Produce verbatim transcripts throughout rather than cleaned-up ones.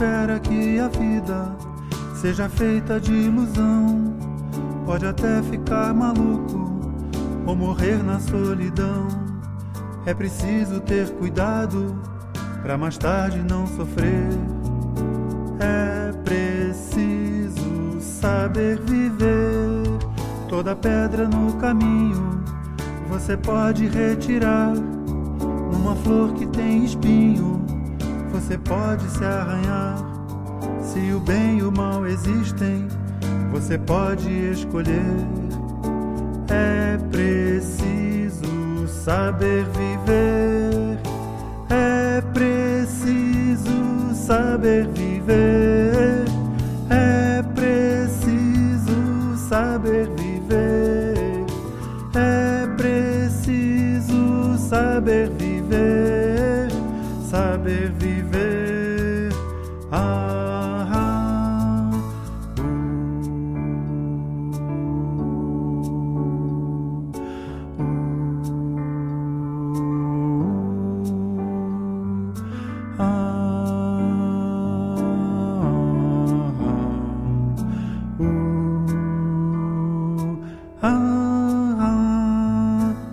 espera que a vida seja feita de ilusão, pode até ficar maluco ou morrer na solidão. É preciso ter cuidado pra mais tarde não sofrer. É preciso saber viver. Toda pedra no caminho você pode retirar. Numa flor que tem espinho você pode se arranhar. Se o bem e o mal existem, você pode escolher. É preciso saber viver. É preciso saber viver. É preciso saber viver. É preciso saber viver. Saber viver. Ah, ah, uh, uh, ah, uh, ah, ah,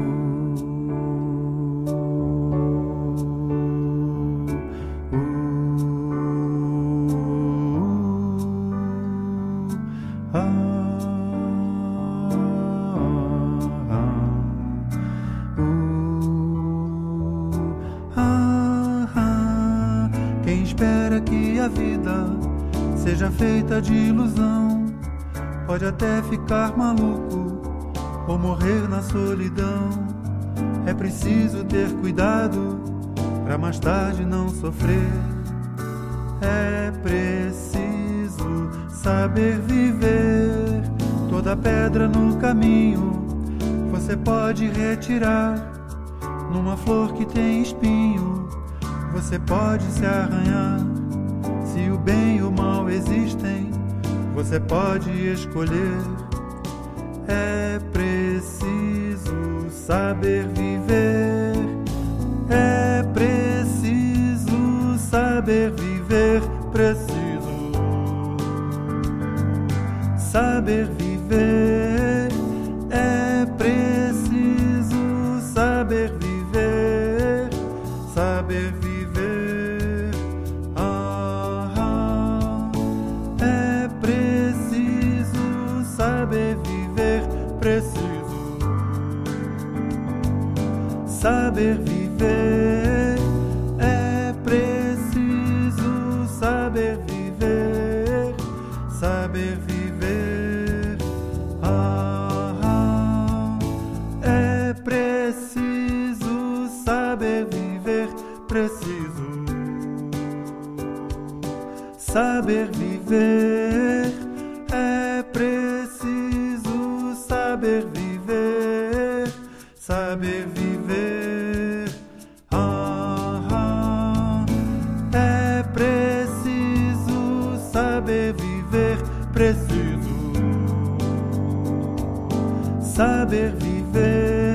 Quem espera que a vida seja feita de ilusão, pode até ficar maluco ou morrer na solidão. É preciso ter cuidado pra mais tarde não sofrer. É preciso saber viver. Toda pedra no caminho você pode retirar. Numa flor que tem espinho você pode se arranhar. Se o bem e o mal existem, você pode escolher. É preciso saber viver. É preciso saber viver. Preciso saber viver. É preciso saber viver. Saber viver. Ah, ah. É preciso saber viver. Preciso saber viver. É preciso saber viver. Saber viver. Ah, ah. É preciso saber viver. Preciso saber viver. É preciso saber viver. Saber viver. Ah, ah. É preciso saber viver. Preciso saber viver.